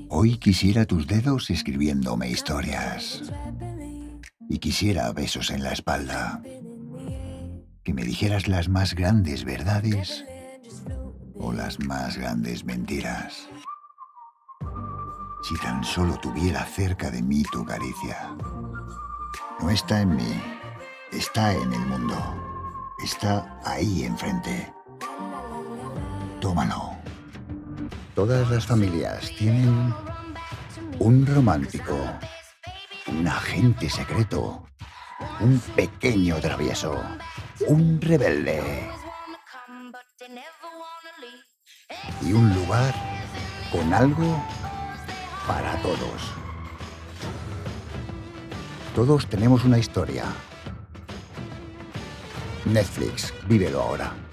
Hoy quisiera tus dedos escribiéndome historias. Y quisiera besos en la espalda. Que me dijeras las más grandes verdades o las más grandes mentiras. Si tan solo tuviera cerca de mí tu caricia. No está en mí, está en el mundo. Está ahí enfrente. Tómalo. Todas las familias tienen un romántico, un agente secreto, un pequeño travieso, un rebelde y un lugar con algo para todos. Todos tenemos una historia. Netflix, vívelo ahora.